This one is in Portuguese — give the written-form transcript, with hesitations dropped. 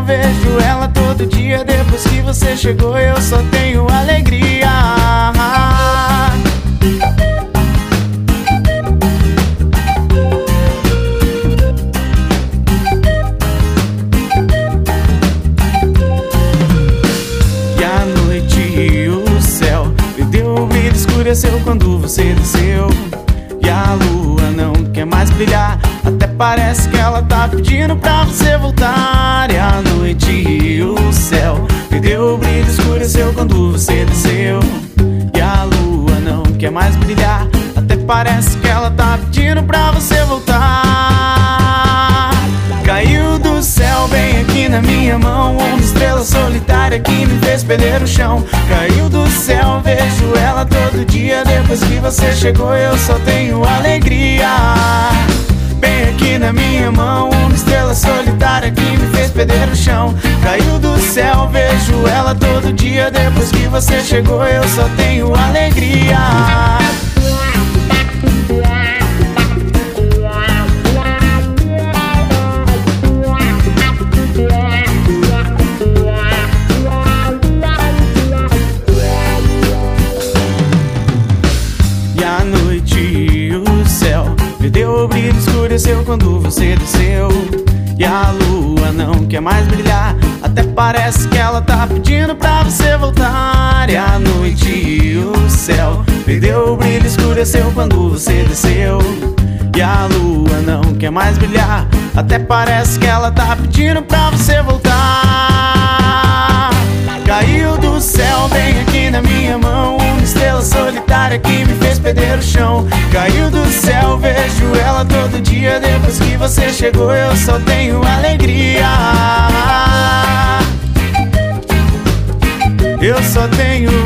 céu, vejo ela todo dia. Depois que você chegou eu só tenho alegria. E a noite e o céu perdeu o brilho, escureceu quando você desceu. E a lua não quer mais brilhar, até parece que ela tá pedindo pra você voltar. E a noite e o céu perdeu o brilho, escureceu quando você desceu. E a lua não quer mais brilhar, até parece que ela tá pedindo pra você voltar. Caiu do céu bem aqui na minha mão, uma estrela solitária que me fez perder o chão. Caiu do céu, vejo ela todo dia. Depois que você chegou eu só tenho alegria. Bem aqui na minha mão, uma estrela solitária que me fez perder o chão. Caiu do céu, vejo ela todo dia. Depois que você chegou eu só tenho alegria. E a noite e o céu perdeu o brilho, escureceu quando você desceu. E a lua não quer mais brilhar, até parece que ela tá pedindo pra você voltar. E a noite e o céu perdeu o brilho, escureceu quando você desceu. E a lua não quer mais brilhar, até parece que ela tá pedindo pra você voltar. Caiu do céu bem aqui na minha mão, uma estrela solitária que me fez perder o chão. Caiu do céu, vejo ela todo dia. Depois que você chegou eu só tenho alegria. Eu só tenho